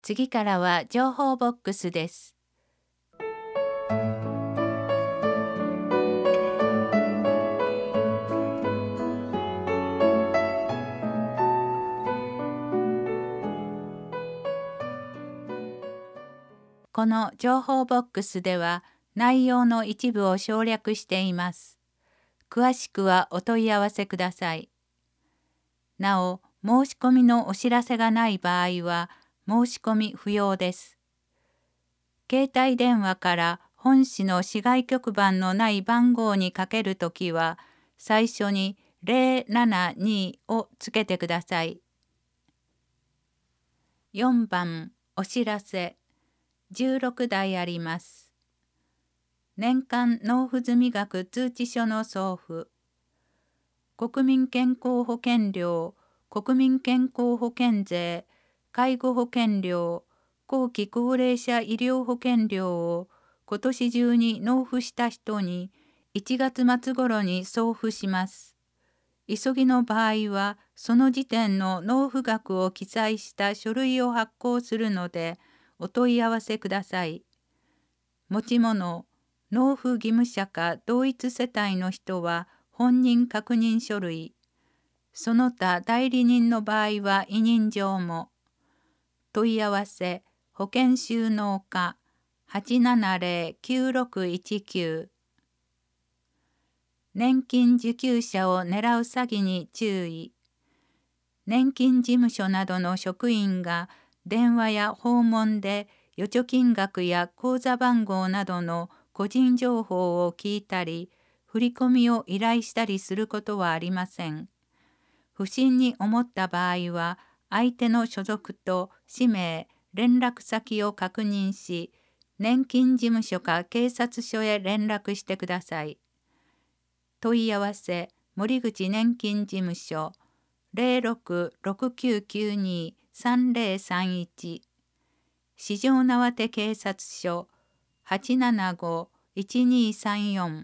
次からは情報ボックスです。この情報ボックスでは内容の一部を省略しています。詳しくはお問い合わせください。なお、申し込みのお知らせがない場合は申し込み不要です。携帯電話から本市の市外局番のない番号にかけるときは、最初に072をつけてください。4番、お知らせ。16台あります。年間納付済額通知書の送付。国民健康保険料、国民健康保険税、介護保険料、後期高齢者医療保険料を今年中に納付した人に1月末頃に送付します。急ぎの場合はその時点の納付額を記載した書類を発行するのでお問い合わせください。持ち物、納付義務者か同一世帯の人は本人確認書類、その他代理人の場合は委任状も。問い合わせ、保険収納課 870-9619。年金受給者を狙う詐欺に注意。年金事務所などの職員が電話や訪問で預貯金額や口座番号などの個人情報を聞いたり、振り込みを依頼したりすることはありません。不審に思った場合は、相手の所属と氏名、連絡先を確認し、年金事務所か警察署へ連絡してください。問い合わせ、森口年金事務所0669923031、四条畷警察署875-1234。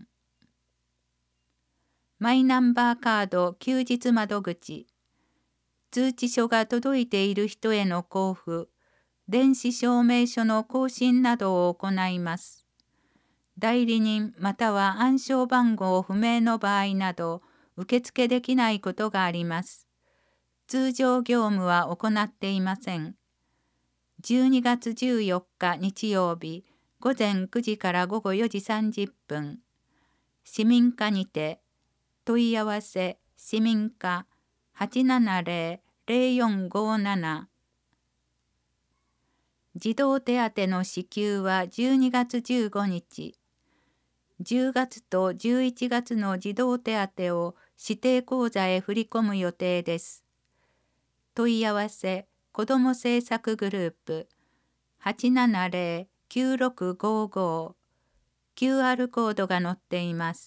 マイナンバーカード休日窓口。通知書が届いている人への交付、電子証明書の更新などを行います。代理人または暗証番号不明の場合など、受付できないことがあります。通常業務は行っていません。12月14日日曜日、午前9時から午後4時30分。市民課にて、問い合わせ、市民課870-0457。児童手当の支給は12月15日。10月と11月の児童手当を指定口座へ振り込む予定です。問い合わせ、子ども政策グループ870-9655。QR コードが載っています。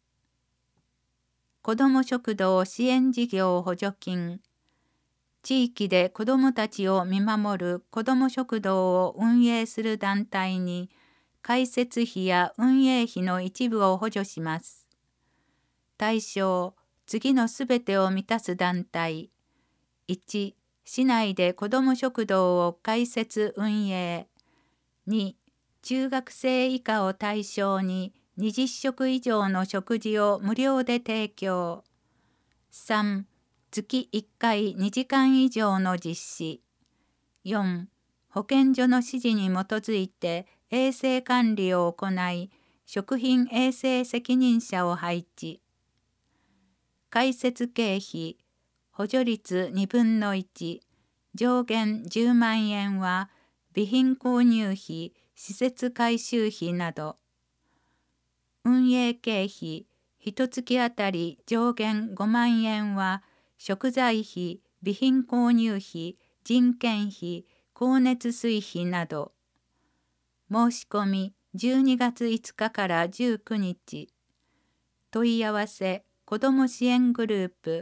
子ども食堂支援事業補助金。地域で子どもたちを見守る子ども食堂を運営する団体に、開設費や運営費の一部を補助します。対象、次のすべてを満たす団体。1、市内で子ども食堂を開設運営。2、中学生以下を対象に20食以上の食事を無料で提供。3、月1回2時間以上の実施。4、保健所の指示に基づいて衛生管理を行い、食品衛生責任者を配置。開設経費、補助率2分の1、上限10万円は、備品購入費、施設改修費など。運営経費、1月あたり上限5万円は、食材費、備品購入費、人件費、光熱水費など。申し込み12月5日から19日。問い合わせ、子ども支援グループ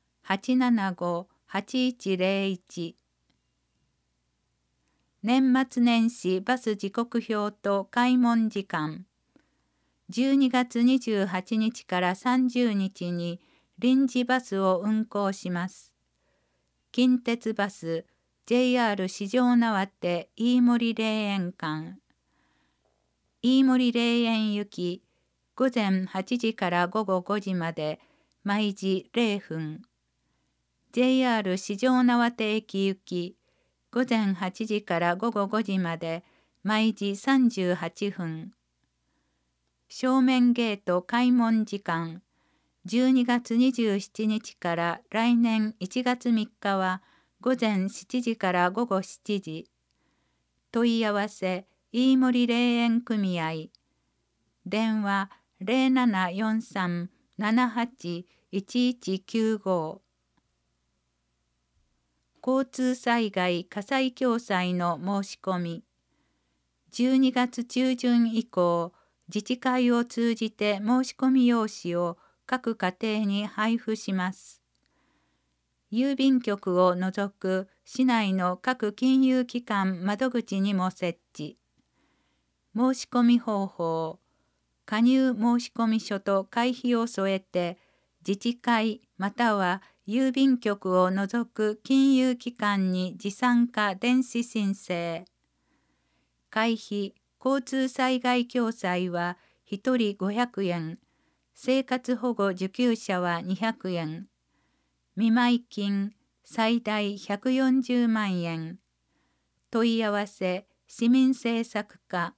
875-8101。年末年始バス時刻表と開門時間。12月28日から30日に臨時バスを運行します。近鉄バス、 JR 四条畷飯盛霊園間。飯盛霊園行き、午前8時から午後5時まで、毎時0分。JR 四条畷駅行き、午前8時から午後5時まで、毎時38分。正面ゲート開門時間、12月27日から来年1月3日は、午前7時から午後7時。問い合わせ、飯盛霊園組合。電話0743-78-1195。交通災害火災共済の申し込み。12月中旬以降、自治会を通じて申し込み用紙を各家庭に配布します。郵便局を除く市内の各金融機関窓口にも設置。申し込み方法。加入申込書と会費を添えて、自治会または郵便局を除く金融機関に持参か電子申請。会費、交通災害共済は1人500円、生活保護受給者は200円。見舞金、最大140万円。問い合わせ、市民政策課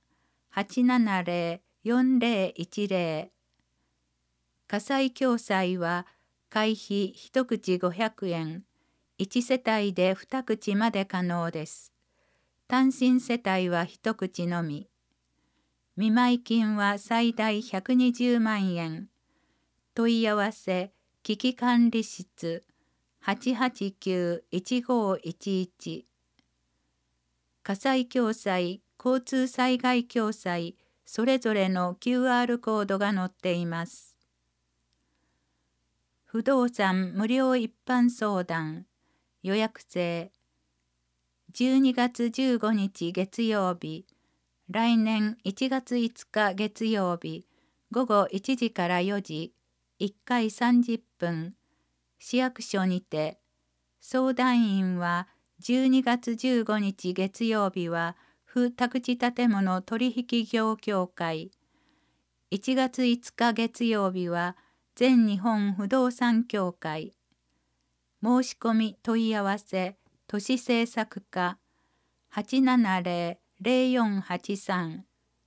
870-4010。火災共済は会費1口500円、1世帯で2口まで可能です。単身世帯は1口のみ。見舞金は最大120万円。問い合わせ、危機管理室889-1511。火災共済、交通災害共済、それぞれの QR コードが載っています。不動産無料一般相談、予約制。12月15日月曜日、来年1月5日月曜日、午後1時から4時、1回30分、市役所にて。相談員は12月15日月曜日は、不宅地建物取引業協会。1月5日月曜日は、全日本不動産協会。申し込み問い合わせ、都市政策課870-0483。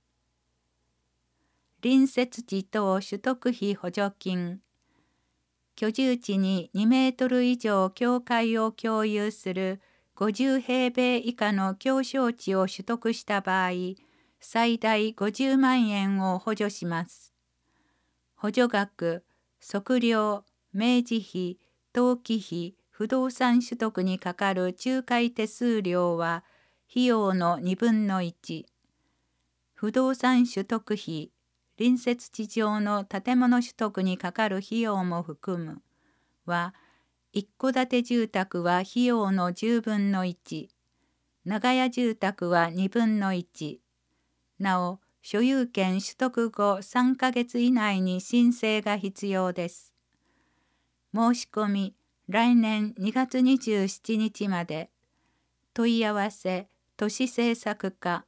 隣接地等取得費補助金。居住地に2メートル以上境界を共有する50平米以下の狭小地を取得した場合、最大50万円を補助します。補助額、測量、明示費、登記費、不動産取得にかかる仲介手数料は費用の2分の1。不動産取得費、隣接地上の建物取得にかかる費用も含むは、一戸建て住宅は費用の10分の1、長屋住宅は2分の1。なお、所有権取得後3ヶ月以内に申請が必要です。申し込み、来年2月27日まで。問い合わせ、都市政策課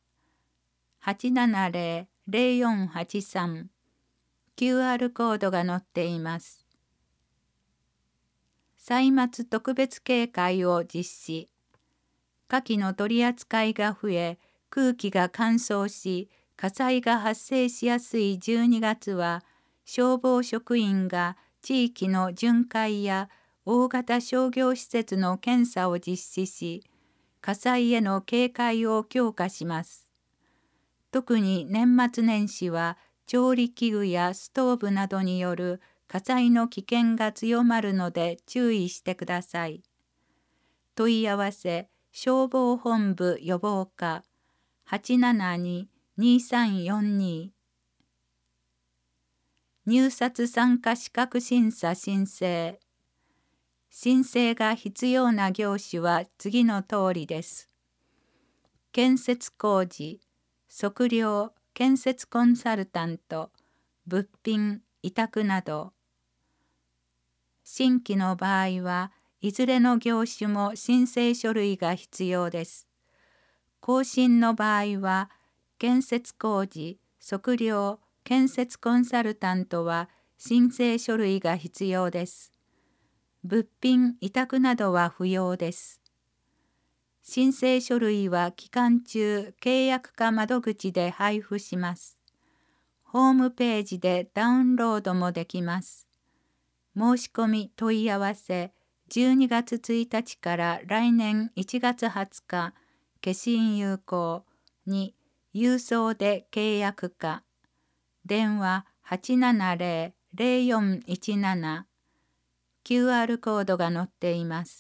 870-0483。QR コードが載っています。歳末特別警戒を実施。火器の取り扱いが増え、空気が乾燥し、火災が発生しやすい12月は、消防職員が地域の巡回や大型商業施設の検査を実施し、火災への警戒を強化します。特に年末年始は、調理器具やストーブなどによる火災の危険が強まるので注意してください。問い合わせ、消防本部予防課872-2342。入札参加資格審査申請。申請が必要な業種は次の通りです。建設工事、測量、建設コンサルタント、物品、委託など。新規の場合は、 いずれの業種も申請書類が必要です。更新の場合は、建設工事、測量、建設コンサルタントは申請書類が必要です。物品、委託などは不要です。申請書類は期間中、契約課窓口で配布します。ホームページでダウンロードもできます。申し込み問い合わせ、12月1日から来年1月20日、消印有効。2、郵送で契約課。電話870-0417。QR コードが載っています。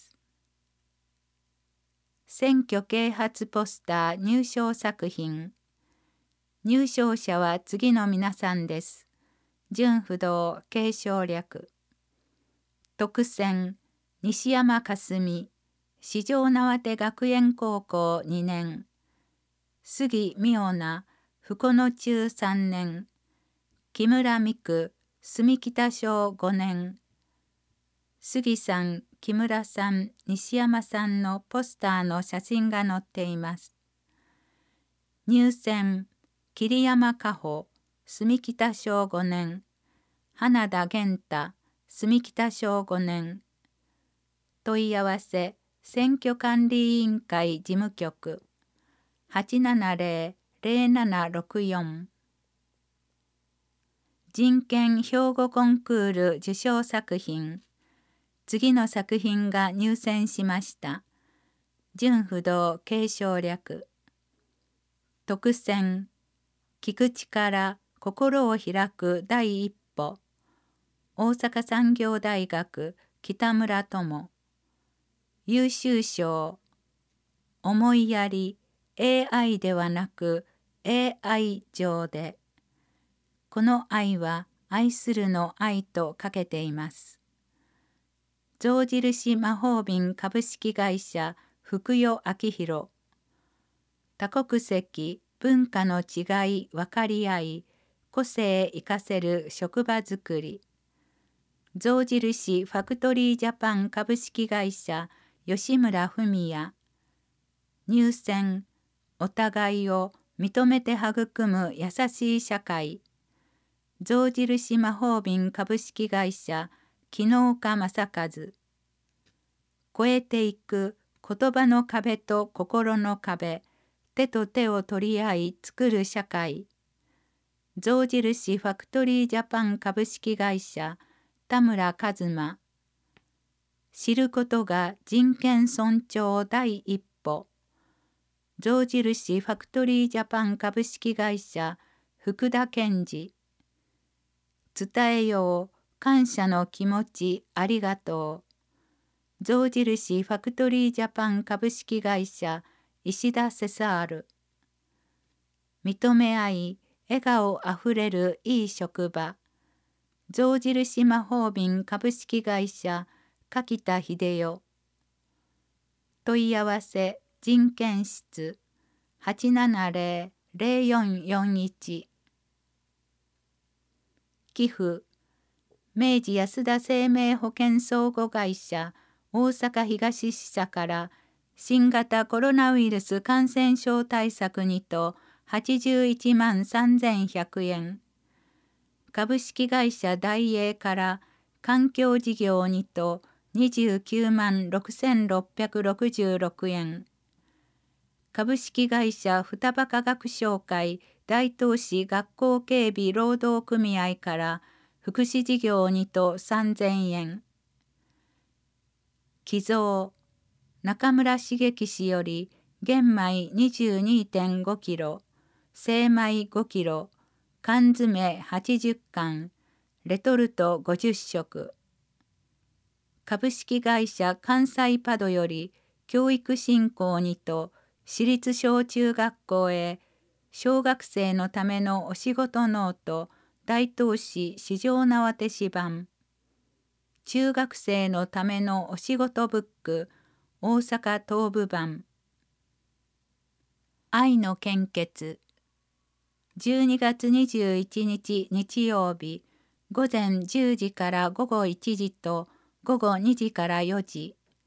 選挙啓発ポスター入賞作品。入賞者は次の皆さんです。順不動継承略。特選西山かすみ、四条畷学園高校2年。杉美央奈、福野中3年。木村美久、住北小5年。杉さん、木村さん、西山さんのポスターの写真が載っています。入選、桐山加穂、住北小5年。花田源太、住北小5年。問い合わせ、選挙管理委員会事務局。870-0764。人権兵庫コンクール受賞作品。次の作品が入選しました。順不動継承略。特選、聞く力、心を開く第一歩。大阪産業大学北村智。優秀賞、思いやり、AI ではなく AI 上で。この愛は愛するの愛とかけています。象印魔法瓶株式会社福代明宏。多国籍、文化の違い分かり合い、個性生かせる職場づくり。象印ファクトリージャパン株式会社吉村文也。入選、お互いを認めて育む優しい社会。象印魔法瓶株式会社木之岡正和。越えていく言葉の壁と心の壁、手と手を取り合い作る社会。象印ファクトリージャパン株式会社田村一馬。知ることが人権尊重第一歩。象印ファクトリージャパン株式会社福田健二。伝えよう感謝の気持ちありがとう。象印ファクトリージャパン株式会社石田セサール。認め合い笑顔あふれるいい職場。象印魔法瓶株式会社柿田秀代。問い合わせ人権室870-0441。寄付、明治安田生命保険相互会社大阪東支社から新型コロナウイルス感染症対策にと81万3100円。株式会社大英から環境事業にと29万6666円。株式会社双葉科学商会大東市学校警備労働組合から福祉事業にと3000円。寄贈、中村茂樹氏より玄米 22.5 キロ、精米5キロ、缶詰80缶、レトルト50食。株式会社関西パドより教育振興にと私立小中学校へ小学生のためのお仕事ノート大東市四条畷市版。中学生のためのお仕事ブック大阪東部版。愛の献血。12月21日日曜日午前10時から午後1時と午後2時から4時。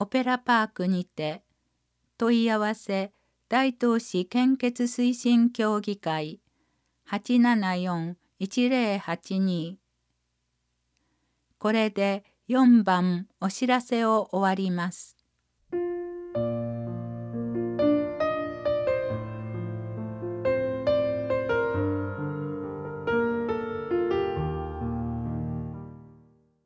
オペラパークにて。問い合わせ大東市献血推進協議会874-1082。これで4番お知らせを終わります。